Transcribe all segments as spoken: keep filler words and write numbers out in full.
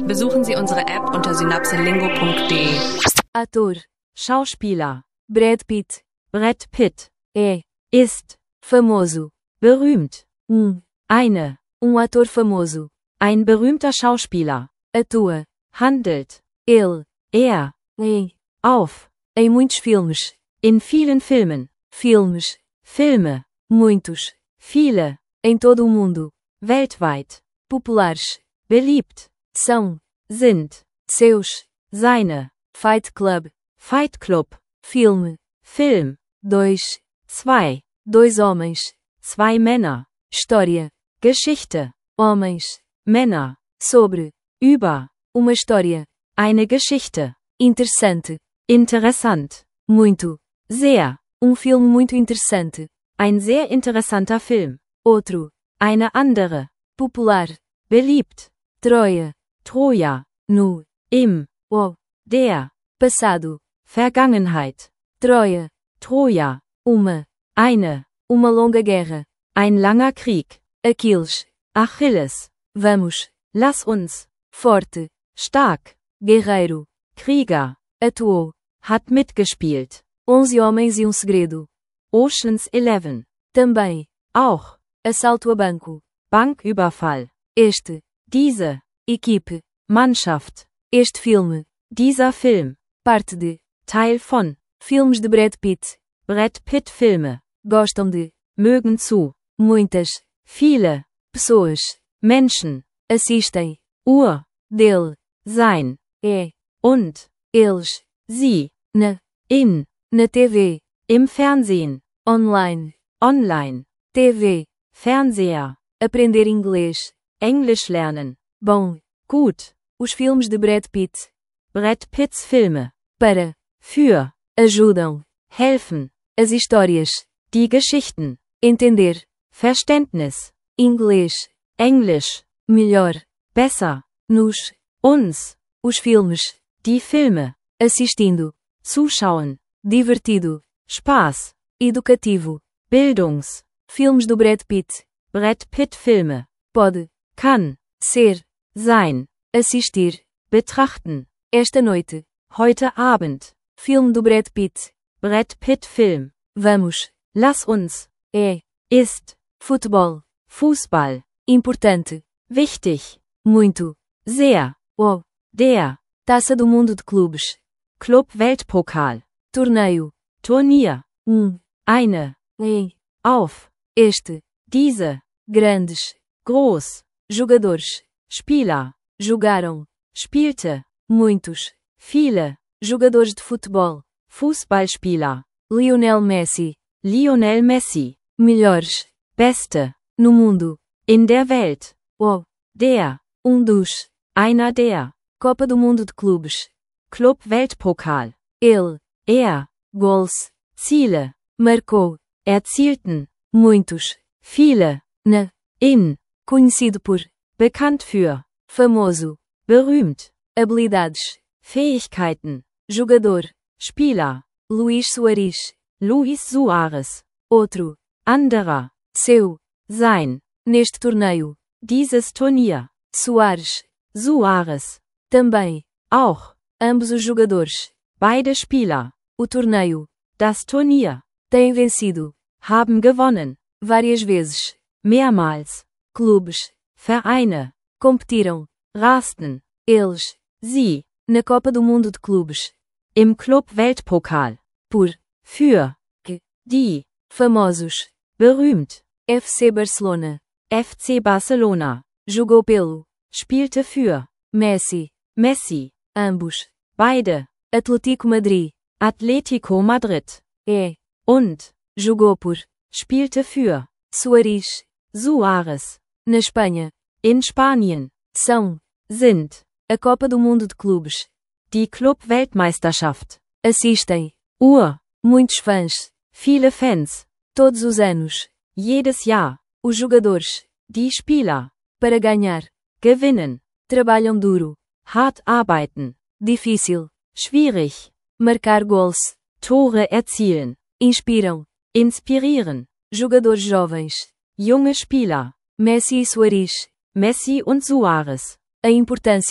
Besuchen Sie unsere App unter synapselingo punkt de. Ator, Schauspieler, Brad Pitt, Brad Pitt, é, ist, famoso, berühmt, um, eine, um ator famoso, ein berühmter Schauspieler, atua, handelt, ele, er, em, auf, em muitos filmes, in vielen Filmen, filmes, Filme, muitos, viele, em todo o mundo, weltweit, populares, beliebt, são, sind, seus, seine, Fight Club, Fight Club, Filme, Film, dois, zwei, dois homens, zwei Männer, História, Geschichte, homens, Männer, sobre, über, uma história, eine Geschichte, interessante, interessant, muito, sehr, um filme muito interessante, ein sehr interessanter Film, outro, eine andere, popular, beliebt, Troia, Troja, no, im, o, der, passado, Vergangenheit, Troia, Troja, uma, eine, uma longa guerra, ein langer Krieg, Achilles, Achilles, vamos, lass uns, forte, stark, guerreiro, Krieger, atuou, hat mitgespielt, onze homens e um segredo, Ocean's Eleven, também, auch, assalto a banco, Banküberfall, este, diese, equipe, Mannschaft, este filme, dieser Film, parte de, Teil von, filmes de Brad Pitt, Brad Pitt Filme, gostam de, mögen zu, muitas, viele, pessoas, Menschen, assistem, ur, dele, sein, é, und, eles, sie, na, in, na T V, im Fernsehen, online, online, T V, Fernseher, aprender inglês, Englisch lernen, bom, gut, os filmes de Brad Pitt, Brad Pitts Filme, para, für, ajudam, helfen, as histórias, die Geschichten, entender, Verständnis, inglês, Englisch, melhor, besser, nos, uns, os filmes, die Filme, assistindo, zuschauen, divertido, Spaß, educativo, Bildungs, filmes do Brad Pitt, Brad Pitt Filme, pode, kann, ser, sein, assistir, betrachten, esta noite, heute Abend, filme do Brad Pitt, Brad Pitt Film, vamos, lass uns, é, ist, Futebol, Fußball, importante, wichtig, muito, sehr, o, der, Taça do Mundo de Clubes, Club Weltpokal, torneio, Turnier, um, eine, em, auf, este, diese, grandes, groß, jogadores, Spieler, jogaram, spielte, muitos, viele, jogadores de futebol, Fußballspieler, Lionel Messi, Lionel Messi, melhores, beste, no mundo, in der Welt, o, der, um dos, einer der, Copa do Mundo de Clubes, Club Weltpokal, ele, er, gols, Ziele, marcou, erzielten, muitos, viele, na, in, conhecido por, bekannt für, famoso, berühmt, habilidades, Fähigkeiten, jogador, Spieler, Luís Soares, Luís Soares, outro, anderer, seu, sein, neste torneio, dieses Turnier, Soares, Soares, também, auch, ambos os jogadores, beide Spieler, o torneio, das Turnier, têm vencido, haben gewonnen, várias vezes, mehrmals, clubes, Vereine, competiram, rasten, eles, sie, na Copa do Mundo de Clubes, im Club Weltpokal, por, für, que, die, famosos, berühmt, F C Barcelona, F C Barcelona, jogou pelo, spielte für, Messi, Messi, ambos, beide, Atlético Madrid, Atlético Madrid, é, und, jogou por, spielte für, Soares, Soares, na Espanha, in Spanien, são, sind, a Copa do Mundo de Clubes, die Club-Weltmeisterschaft, assistem, ur, muitos fãs, viele Fans, todos os anos, jedes Jahr, os jogadores, die Spieler, para ganhar, gewinnen, trabalham duro, hart arbeiten, difícil, schwierig, marcar gols, Tore erzielen, inspiram, inspirieren, jogadores jovens, junge Spieler, Messi e Soares, Messi und Soares, a importância,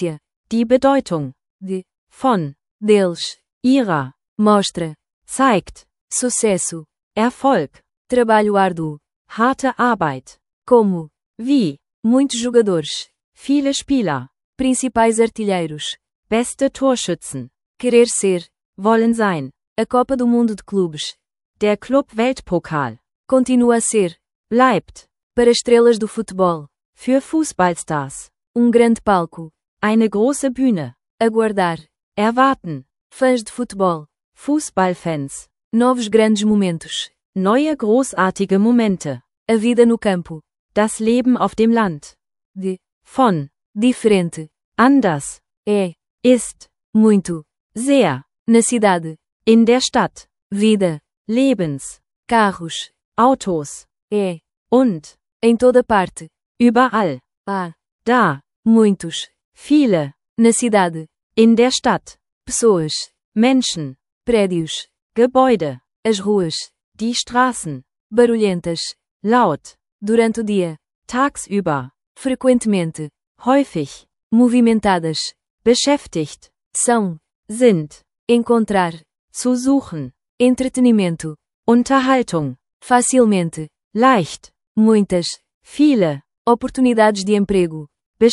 Die Bedeutung. De. Von. Deles. Ihrer. Mostra. Zeigt. Sucesso. Erfolg. Trabalho árduo. Harte Arbeit. Como. Wie. Muitos jogadores. Viele Spieler. Principais artilheiros. Beste Torschützen. Querer ser. Wollen sein. A Copa do Mundo de Clubes. Der Club-Weltpokal. Continua a ser. Bleibt. Para estrelas do futebol. Für Fußballstars. Um grande palco. Eine große Bühne. Aguardar. Erwarten. Fãs de futebol. Fußballfans. Novos grandes momentos. Neue großartige Momente. A vida no campo. Das Leben auf dem Land. De. Von. Diferente. Anders. É. Ist. Muito. Sehr. Na cidade. In der Stadt. Vida. Lebens. Carros. Autos. É. Und. Em toda parte. Überall. Há. Da. Muitos. Viele. Na cidade. In der Stadt. Pessoas. Menschen. Prédios. Gebäude. As ruas. Die Straßen. Barulhentas. Laut. Durante o dia. Tagsüber. Frequentemente. Häufig. Movimentadas. Beschäftigt. São. Sind. Encontrar. Zu suchen. Entretenimento. Unterhaltung. Facilmente. Leicht. Muitas. Viele. Oportunidades de emprego.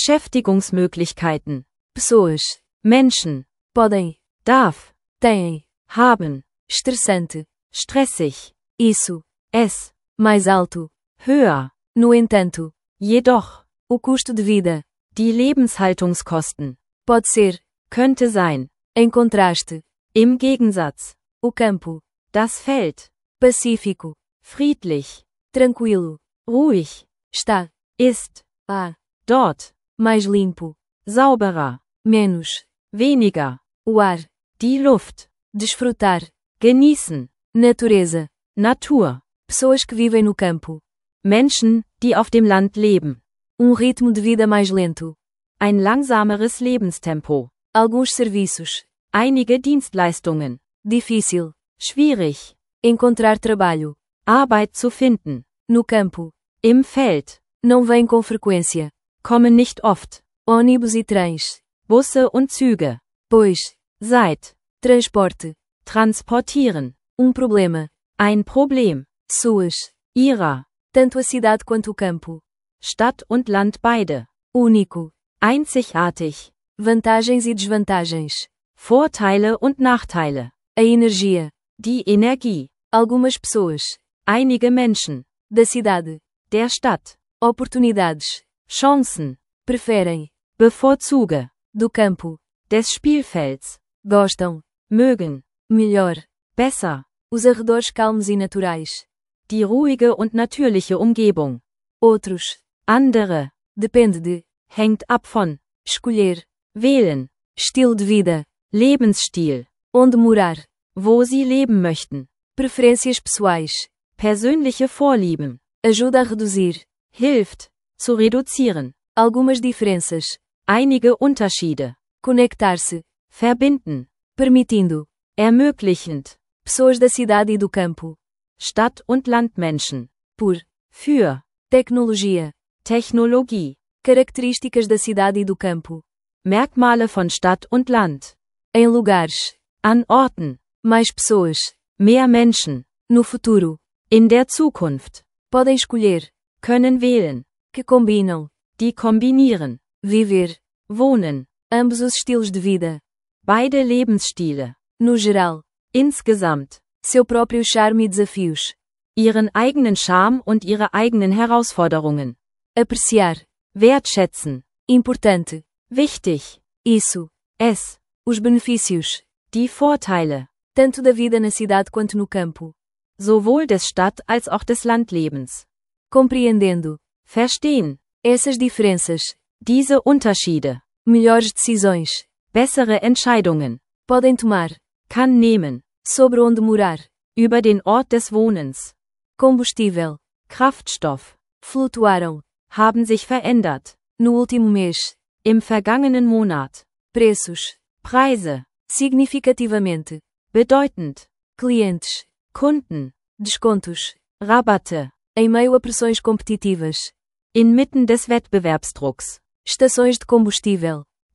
Beschäftigungsmöglichkeiten. Pessoas. Menschen. Podem. Darf. Têm. Haben. Estressante. Stressig. Isso. Es. Mais alto. Höher. No entanto. Jedoch. O custo de vida. Die Lebenshaltungskosten. Pode ser. Könnte sein. Em contraste. Im Gegensatz. O campo. Das Feld. Pacífico. Friedlich. Tranquilo. Ruhig. Está. Ist. Há. Dort. Mais limpo. Sauberer. Menos. Weniger. O ar. Die Luft. Desfrutar. Genießen. Natureza. Natur. Pessoas que vivem no campo. Menschen, die auf dem Land leben. Um ritmo de vida mais lento. Ein langsameres Lebenstempo. Alguns serviços. Einige Dienstleistungen. Difícil. Schwierig. Encontrar trabalho. Arbeit zu finden. No campo. Im Feld. Não vêm com frequência. Kommen nicht oft. Ônibus e trens. Busse und Züge. Pois. Seit. Transporte. Transportieren. Um problema. Ein Problem. Suas. Ihrer. Tanto a cidade quanto o campo. Stadt und Land beide. Único. Einzigartig. Vantagens e desvantagens. Vorteile und Nachteile. A energia. Die Energie. Algumas pessoas. Einige Menschen. Da cidade. Der Stadt. Oportunidades. Chancen. Preferem. Bevorzuge. Do campo. Des Spielfelds. Gostam. Mögen. Melhor. Besser. Os arredores calmos e naturais. Die ruhige und natürliche Umgebung. Outros. Andere. Depende de. Hängt ab von. Escolher. Wählen. Estilo de vida. Lebensstil. Onde morar. Wo sie leben möchten. Preferências pessoais. Persönliche Vorlieben. Ajuda a reduzir. Hilft. Zu reduzieren. Algumas diferenças. Einige Unterschiede. Conectar-se. Verbinden. Permitindo. Ermöglichend. Pessoas da cidade e do campo. Stadt- und Landmenschen. Por. Für. Tecnologia. Technologie. Características da cidade e do campo. Merkmale von Stadt und Land. Em lugares. An Orten. Mais pessoas. Mehr Menschen. No futuro. In der Zukunft. Podem escolher. Können wählen. Que combinam. Die kombinieren. Viver. Wohnen. Ambos os estilos de vida. Beide Lebensstile. No geral. Insgesamt. Seu próprio charme e desafios. Ihren eigenen Charme und ihre eigenen Herausforderungen. Apreciar. Wertschätzen. Importante. Wichtig. Isso. Es. Os benefícios. Die Vorteile. Tanto da vida na cidade quanto no campo. Sowohl des Stadt- als auch des Landlebens. Compreendendo. Verstehen. Essas diferenças. Diese Unterschiede. Melhores decisões. Bessere Entscheidungen. Podem tomar. Kann nehmen. Sobre onde morar. Über den Ort des Wohnens. Combustível. Kraftstoff. Flutuaram. Haben sich verändert. No último mês. Im vergangenen Monat. Preços. Preise. Significativamente. Bedeutend. Clientes. Kunden. Descontos. Rabatte. Em meio a pressões competitivas. Inmitten des Wettbewerbsdrucks. Estações de combustível.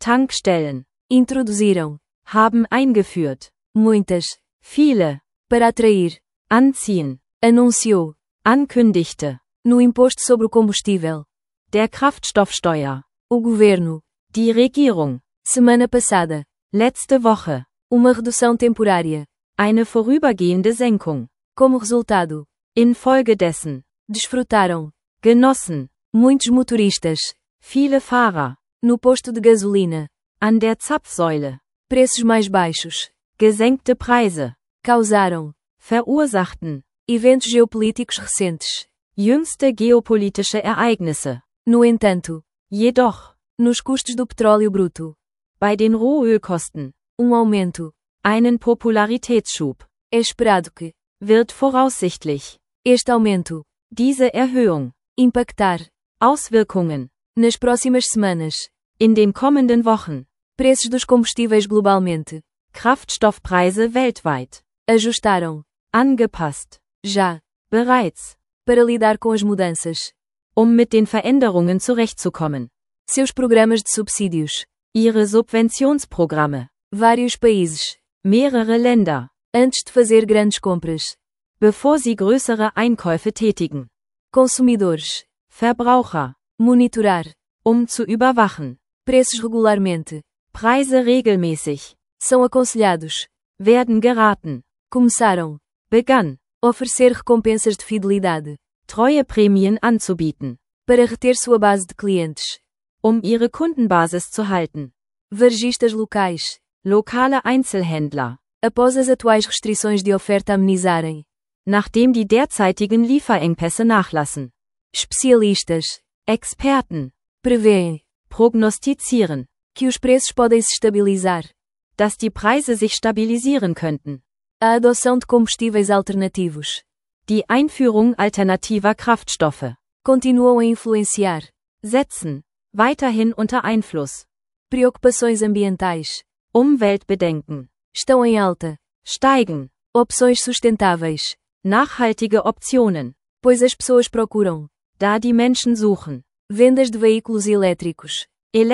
Tankstellen. Introduziram. Haben eingeführt. Muitas. Viele. Para atrair. Anziehen. Anunciou. Ankündigte. No imposto sobre o combustível. Der Kraftstoffsteuer. O governo. Die Regierung. Semana passada. Letzte Woche. Uma redução temporária. Eine vorübergehende Senkung. Como resultado. Infolgedessen. Desfrutaram. Genossen. Muitos motoristas. Viele Fahrer. No posto de gasolina. An der Zapfsäule. Preços mais baixos. Gesenkte Preise. Causaram. Verursachten. Eventos geopolíticos recentes. Jüngste geopolitische Ereignisse. No entanto. Jedoch. Nos custos do petróleo bruto. Bei den Rohölkosten. Um aumento. Einen Popularitätsschub. É esperado que. Wird voraussichtlich. Este aumento. Diese Erhöhung. Impactar. Auswirkungen. Nas próximas semanas. In den kommenden Wochen. Preços dos combustíveis globalmente. Kraftstoffpreise weltweit. Ajustaram. Angepasst. Já. Bereits. Para lidar com as mudanças. Um mit den Veränderungen zurechtzukommen. Seus programas de subsídios. Ihre Subventionsprogramme. Vários países. Mehrere Länder. Antes de fazer grandes compras. Bevor sie größere Einkäufe tätigen. Consumidores. Verbraucher. Monitorar. Um zu überwachen. Preços regularmente. Preise regelmäßig. São aconselhados. Werden geraten. Começaram. Begann. Oferecer recompensas de fidelidade. Treueprämien anzubieten. Para reter sua base de clientes. Um ihre Kundenbasis zu halten. Varejistas locais. Lokale Einzelhändler. Após as atuais restrições de oferta amenizarem. Nachdem die derzeitigen Lieferengpässe nachlassen. Especialistas. Experten. Prevêem. Prognostizieren. Que os preços podem se estabilizar. Dass die Preise sich stabilisieren könnten. A adoção de combustíveis alternativos. Die Einführung alternativer Kraftstoffe. Continuam a influenciar. Setzen. Weiterhin unter Einfluss. Preocupações ambientais. Umweltbedenken. Estão em alta. Steigen. Opções sustentáveis. Nachhaltige Optionen. Pois as pessoas procuram. Da die Menschen suchen. Vendas de veículos elétricos.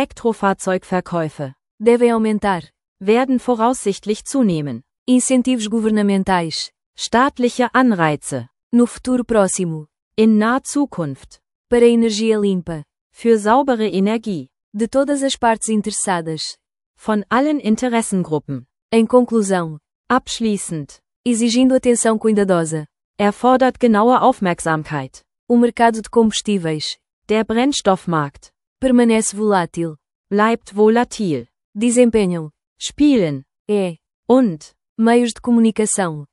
Elektrofahrzeugverkäufe. Devem aumentar. Werden voraussichtlich zunehmen. Incentivos governamentais. Staatliche Anreize. No futuro próximo. In naher Zukunft. Para energia limpa. Für saubere Energie. De todas as partes interessadas. Von allen Interessengruppen. Em conclusão. Abschließend. Exigindo atenção cuidadosa. Erfordert genaue Aufmerksamkeit. O mercado de combustíveis. Der Brennstoffmarkt. Permanece volátil. Bleibt volatil. Desempenham. Spielen. É. Und. Meios de comunicação.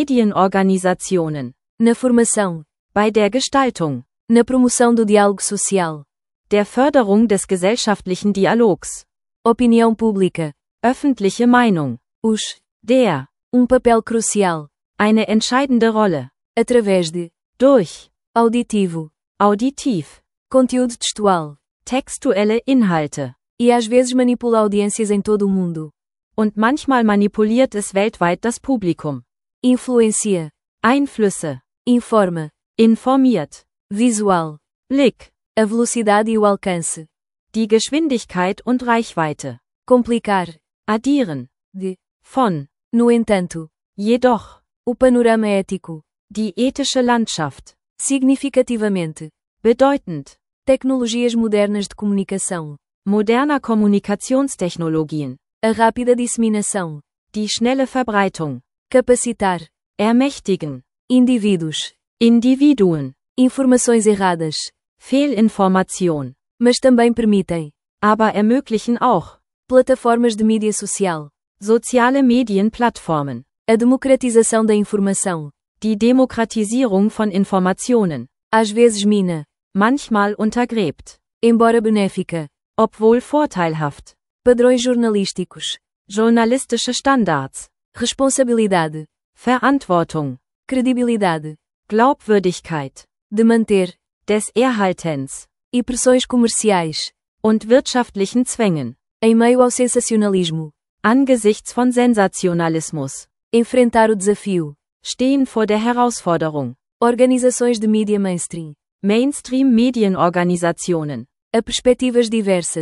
Medienorganisationen. Na formação. Bei der Gestaltung. Na promoção do diálogo social. Der Förderung des gesellschaftlichen Dialogs. Opinião pública. Öffentliche Meinung. Os. Der. Um papel crucial. Eine entscheidende Rolle. Através de. Durch. Auditivo. Auditiv. Conteúdo textual. Textuelle Inhalte. E às vezes manipula audiências em todo o mundo. Und manchmal manipuliert es weltweit das Publikum. Influencia. Einflüsse. Informa. Informiert. Visual. Blick. A velocidade e o alcance. Die Geschwindigkeit und Reichweite. Complicar. Addieren. De. Von. No entanto. Jedoch. O panorama ético. Die ethische Landschaft. Significativamente. Bedeutend. Tecnologias modernas de comunicação. Moderner Kommunikationstechnologien. A rápida disseminação. Die schnelle Verbreitung. Capacitar. Ermächtigen. Indivíduos. Individuen. Informações erradas. Fehlinformation. Mas também permitem. Aber ermöglichen auch. Plataformas de mídia social. Soziale Medienplattformen. A democratização da informação. Die Demokratisierung von Informationen. Às vezes mina. Manchmal untergräbt. Embora benéfica. Obwohl vorteilhaft. Padrões jornalísticos. Journalistische Standards. Responsabilidade. Verantwortung. Credibilidade. Glaubwürdigkeit. De manter. Des Erhaltens. E pressões comerciais. Und wirtschaftlichen Zwängen. Em meio ao sensacionalismo. Angesichts von Sensationalismus. Enfrentar o desafio. Stehen vor der Herausforderung. Organizações de mídia mainstream. Mainstream-Medienorganisationen. A perspectivas diversas.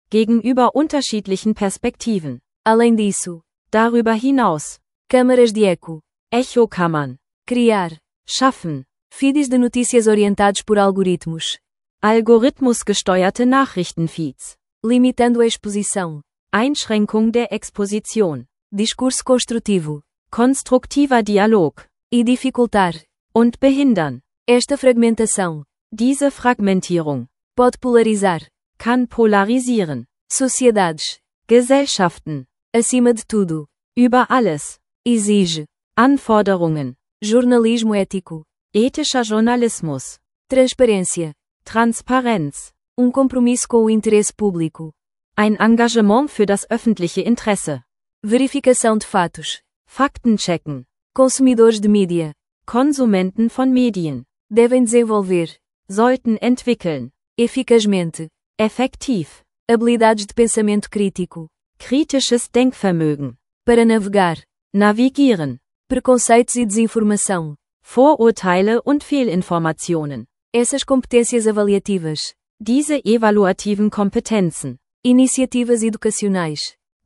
gegenüber unterschiedlichen Perspektiven. Além disso, darüber hinaus, câmaras de eco, Echokammern, criar, schaffen, feeds de notícias orientados por algoritmos, algorithmusgesteuerte Nachrichtenfeeds, limitando a exposição, Einschränkung der Exposition, discurso construtivo, konstruktiver Dialog, e dificultar, und behindern. Esta fragmentação, diese Fragmentierung, pode polarizar, kann polarisieren, sociedades, Gesellschaften, acima de tudo, über alles, exige, Anforderungen, jornalismo ético, ethischer Journalismus, transparência, Transparenz, um compromisso com o interesse público, ein Engagement für das öffentliche Interesse, verificação de fatos, Faktenchecken, consumidores de mídia, Konsumenten von Medien, devem desenvolver, sollten entwickeln, eficazmente, effektiv, habilidades de pensamento crítico, kritisches Denkvermögen, para navegar, navigieren, preconceitos e desinformação, Vorurteile und Fehlinformationen. Essas competências avaliativas, diese evaluativen Kompetenzen, iniciativas educacionais,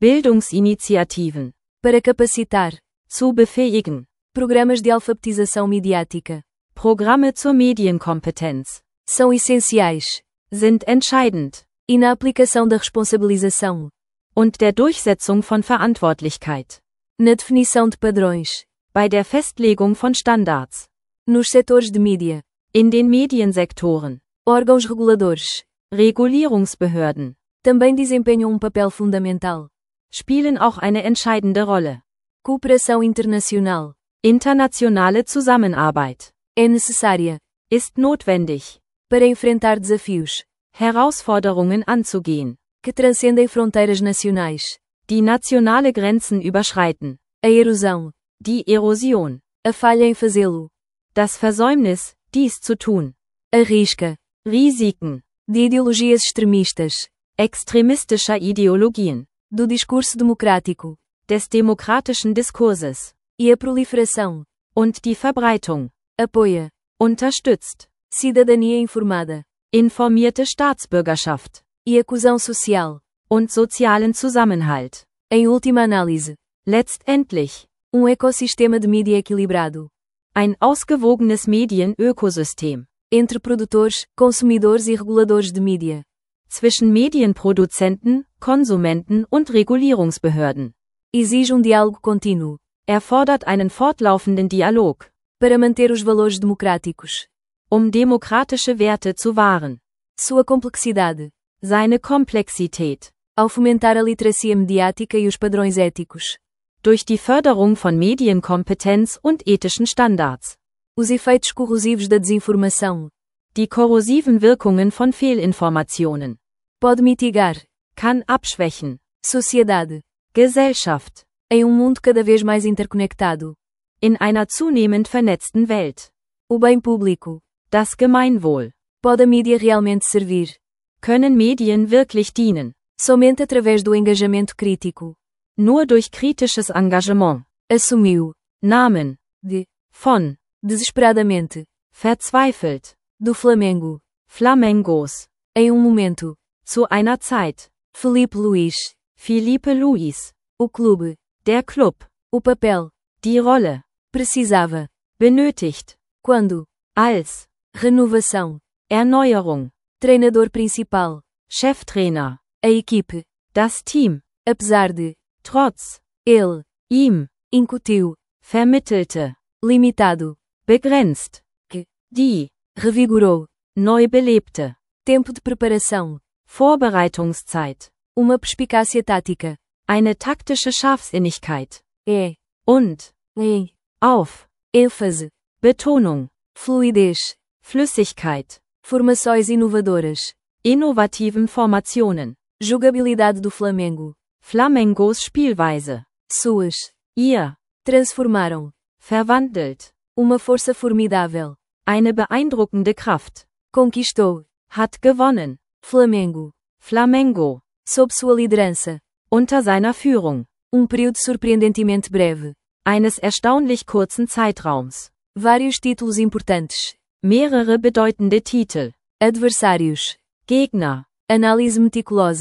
Bildungsinitiativen, para capacitar, zu befähigen, programas de alfabetização midiática, Programme zur Medienkompetenz, são essenciais, sind entscheidend, e na aplicação da responsabilização, und der Durchsetzung von Verantwortlichkeit, na definição de padrões, bei der Festlegung von Standards, nos setores de mídia, in den Mediensektoren, órgãos reguladores, Regulierungsbehörden, também desempenham um papel fundamental, spielen auch eine entscheidende Rolle. Cooperação internacional, internationale Zusammenarbeit, é necessária, ist notwendig, para enfrentar desafios, Herausforderungen anzugehen, que transcendem fronteiras nacionais, die nationale Grenzen überschreiten, a erosão, die Erosion, a falha em fazê-lo, das Versäumnis, dies zu tun, a risca, Risiken, de ideologias extremistas, extremistischer Ideologien, do discurso democrático, des demokratischen Diskurses, e a proliferação, und die Verbreitung, apoia, unterstützt, cidadania informada, informierte Staatsbürgerschaft, e a coesão social, und sozialen Zusammenhalt. Em última análise, letztendlich, um ecossistema de mídia equilibrado, ein ausgewogenes Medienökosystem, entre produtores, consumidores e reguladores de mídia, zwischen Medienproduzenten, Konsumenten und Regulierungsbehörden, exige um diálogo contínuo, erfordert einen fortlaufenden Dialog, para manter os valores democráticos, um demokratische Werte zu wahren, sua complexidade, seine Komplexität, ao fomentar a literacia mediática e os padrões éticos, durch die Förderung von Medienkompetenz und ethischen Standards, os efeitos corrosivos da desinformação, die korrosiven Wirkungen von Fehlinformationen, pode mitigar, kann abschwächen, sociedade, Gesellschaft, em um mundo cada vez mais interconectado, in einer zunehmend vernetzten Welt, o bem público, das Gemeinwohl, pode a mídia realmente servir, können Medien wirklich dienen, somente através do engajamento crítico, nur durch kritisches Engagement, assumiu, Namen, de, von, desesperadamente, verzweifelt, do Flamengo, Flamengos, em um momento, zu einer Zeit, Felipe Luís, Filipe Luís, o clube, der Club, o papel, die Rolle, precisava, benötigt, quando, als, renovação, Erneuerung, treinador principal, Cheftrainer, a equipe, das Team, apesar de, trotz, ele, ihm, incutiu, vermittelte, limitado, begrenzt, que, die, revigorou, neu belebte, tempo de preparação, Vorbereitungszeit, uma perspicácia tática, eine taktische Scharfsinnigkeit, é, und, em, auf, ênfase, Betonung, fluidez, Flüssigkeit, formações inovadoras, innovativen Formationen, jogabilidade do Flamengo, Flamengos Spielweise, suas, ihr, transformaram, verwandelt, uma força formidável, eine beeindruckende Kraft, conquistou, hat gewonnen, Flamengo, Flamengo, sob sua liderança, unter seiner Führung, um período surpreendentemente breve, eines erstaunlich kurzen Zeitraums, vários títulos importantes, mehrere bedeutende Titel, adversários, Gegner, análise meticulosa,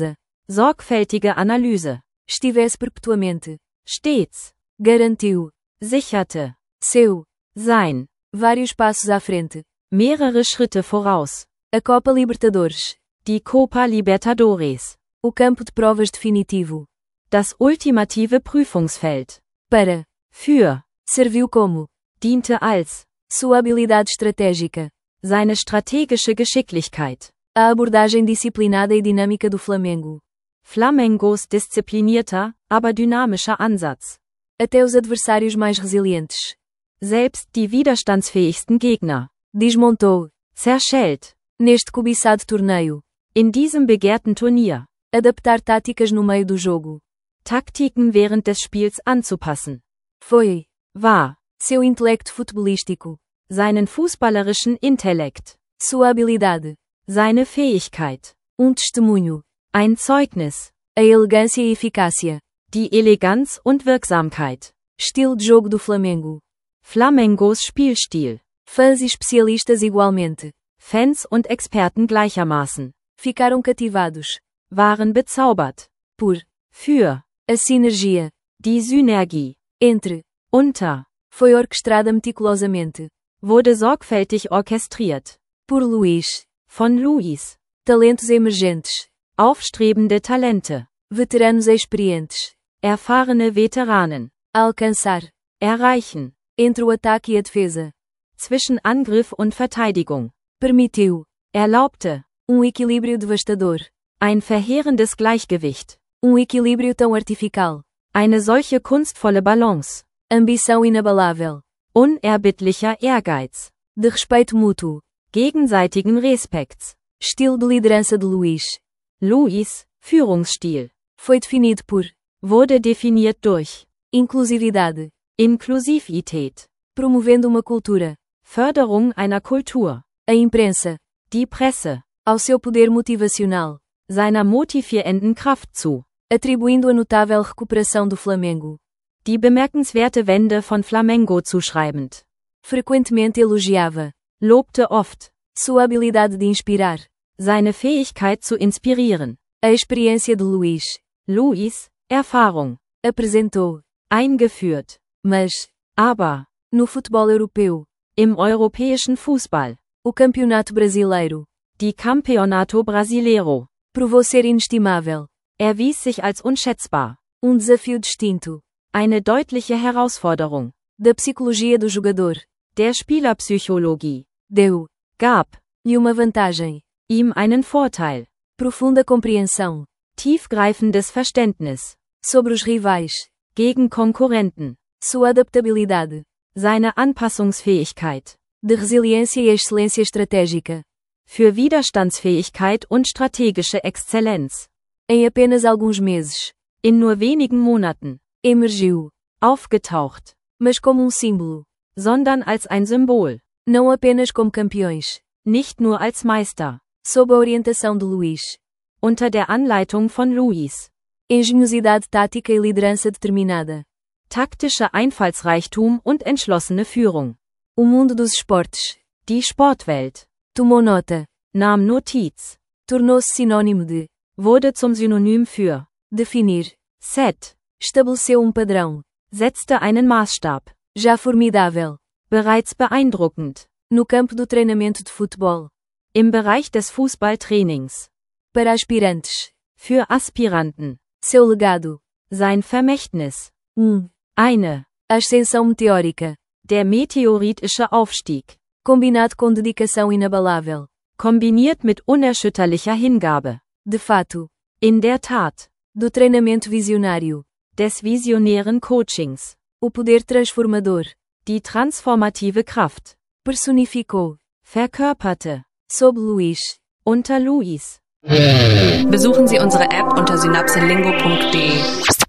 sorgfältige Analyse, estivesse perpetuamente, stets, garantiu, sicherte, seu, sein, vários passos à frente, mehrere Schritte voraus, a Copa Libertadores, die Copa Libertadores, o campo de provas definitivo, das ultimative Prüfungsfeld, para, für, serviu como, diente als, sua habilidade estratégica, seine strategische Geschicklichkeit, a abordagem disciplinada e dinâmica do Flamengo, Flamengos disziplinierter, aber dynamischer Ansatz, até os adversários mais resilientes, selbst die widerstandsfähigsten Gegner, desmontou, zerschellt, neste cobiçado torneio, in diesem begehrten Turnier, adaptar táticas no meio do jogo, Taktiken während des Spiels anzupassen, foi, war, seu intelecto futebolístico, seinen fußballerischen Intellekt, sua habilidade, seine Fähigkeit, um testemunho, ein Zeugnis, a elegância e eficácia, die Eleganz und Wirksamkeit, estilo de jogo do Flamengo, Flamengos Spielstil, fãs e especialistas igualmente, Fans und Experten gleichermaßen, ficaram cativados, waren bezaubert, por, für, a sinergia, die Synergie, entre, unter, foi orquestrada meticulosamente, wurde sorgfältig orchestriert, por Luís, von Luis, talentos emergentes, aufstrebende Talente, veteranos experientes, erfahrene Veteranen, alcançar, erreichen, entre o ataque e a defesa, zwischen Angriff und Verteidigung, permitiu, erlaubte, um equilíbrio devastador, ein verheerendes Gleichgewicht, um equilíbrio tão artificial, eine solche kunstvolle Balance, ambição inabalável, unerbittlicher Ehrgeiz, de respeito mútuo, gegenseitigen Respekts, estilo de liderança de Luís, Luis, Führungsstil, foi definido por, wurde definiert durch, inclusividade, Inklusivität, promovendo uma cultura, Förderung einer Kultur, a imprensa, die Presse, ao seu poder motivacional, seiner motivierenden Kraft zu, atribuindo a notável recuperação do Flamengo, die bemerkenswerte Wende von Flamengo zuschreibend, frequentemente elogiava, lobte oft, sua habilidade de inspirar, seine Fähigkeit zu inspirieren, a experiência de Luís, Luis, Erfahrung, apresentou, eingeführt, mas, aber, no futebol europeu, im europäischen Fußball, o campeonato brasileiro, die Campeonato Brasileiro, provou ser inestimável, erwies sich als unschätzbar, um desafio distinto, eine deutliche Herausforderung, da psicologia do jogador, der Spielerpsychologie, deu, gab, e uma vantagem, ihm einen Vorteil, profunda compreensão, tiefgreifendes Verständnis, sobre os rivais, gegen Konkurrenten, sua adaptabilidade, seine Anpassungsfähigkeit, de resiliência e excelência estratégica, für Widerstandsfähigkeit und strategische Exzellenz, em apenas alguns meses, in nur wenigen Monaten, emergiu, aufgetaucht, mas como um símbolo, sondern als ein Symbol, não apenas como campeões, nicht nur als Meister, sob a orientação de Luís, unter der Anleitung von Luis, engenhosidade tática e liderança determinada, taktischer Einfallsreichtum und entschlossene Führung, o mundo dos esportes, die Sportwelt, tomou nota, nahm Notiz, tornou-se sinônimo de, wurde zum Synonym für, definir, set, estabeleceu um padrão, setzte einen Maßstab, já formidável, bereits beeindruckend, no campo do treinamento de futebol, im Bereich des Fußballtrainings, para aspirantes, für Aspiranten, seu legado, sein Vermächtnis, um, eine, ascensão meteórica, der meteoritische Aufstieg, combinado com dedicação inabalável, kombiniert mit unerschütterlicher Hingabe, de fato, in der Tat, do treinamento visionário, des visionären Coachings, o poder transformador, die transformative Kraft, personificou, verkörperte, sob Luís, unter Luis. Besuchen Sie unsere App unter synapselingo punkt de.